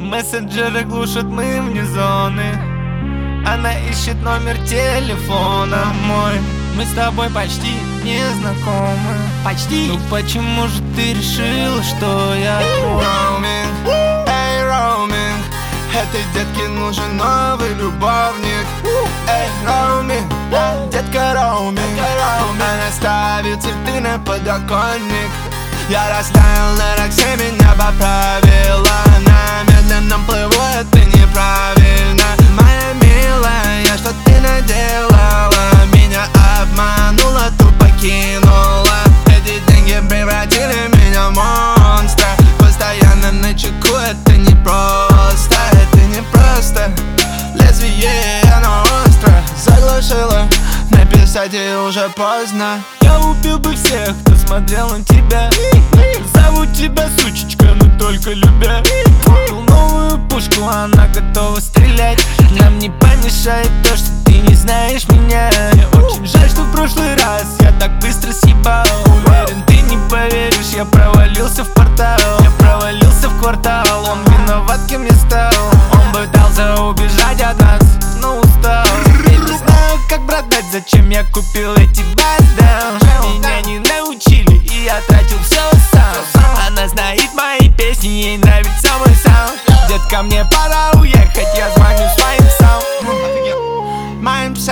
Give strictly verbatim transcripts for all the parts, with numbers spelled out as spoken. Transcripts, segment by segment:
Мессенджеры глушат мы вне зоны. Она ищет номер телефона мой. Мы с тобой почти не знакомы. Почти. Ну почему же ты решила, что я твой? Роуминг, эй, роуминг, этой детке нужен новый любовник. Эй, роуминг, детка роуминг, она ставит цветы на подоконник. Я растаял на Роксе, меня поправила. На медленном плыву, это неправильно. Моя милая, что ты наделала? Меня обманула, тупо кинула. Эти деньги превратили меня в монстра. Постоянно на чеку, это не просто. Это не просто. Лезвие, оно остро. Заглушила, написать ей уже поздно. Я убил бы всех, кто смотрел на тебя. Зовут тебя сучечка, но только любя. Купил новую пушку, она готова стрелять. Нам не помешает то, что ты не знаешь меня. Мне очень жаль, что в прошлый раз я так быстро съебал. Уверен, ты не поверишь, я провалился в портал. Я провалился в квартал, он виноват, кем я стал. Он пытался убежать от нас, но устал. Теперь не знаю, как продать, зачем я купил эти баздаун. Меня не научили, и я тратил все сам. Она знает мои песни, ей нравится мой саунд. Детка, мне пора уехать, я звоню своим псам. Моим псам.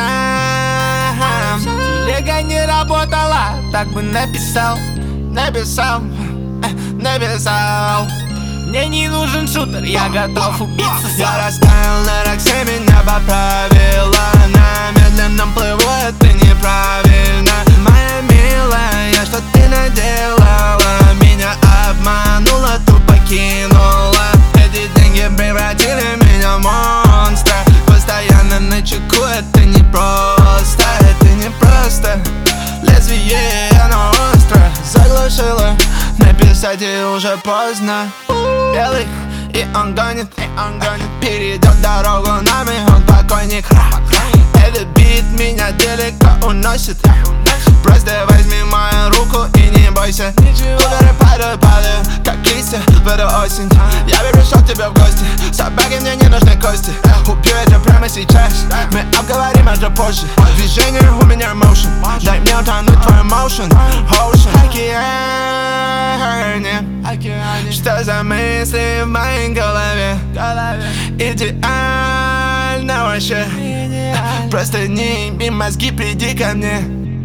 Телега не работала, так бы написал. Написал, написал. Мне не нужен шутер, я готов убиться сам. Я растаял на Роксе, меня поправила. На медленном плыву, это неправильно. Моя милая, что ты наделала? Меня обманула, тупо кинула. Эти деньги превратили меня в монстра. Постоянно на чеку, это не просто. Это не просто. Лезвие, оно остро. Заглушила, написать ей уже поздно. Белый, и он гонит, и он гонит. Перейдет дорогу нами, он покойник. Этот бит меня далеко уносит. Просто возьми мою руку и не бойся. Удары падают, падают, как листья в эту осень. Я бы пришел к тебе в гости. Собаки мне не нужны кости. Убью это прямо сейчас. Мы обговорим это позже. Движение у меня motion. Дай мне утонуть твой motion. Ocean. Океане. Что за мысли в моей голове? Идеально вообще. Просто не ими мозги, приди ко мне.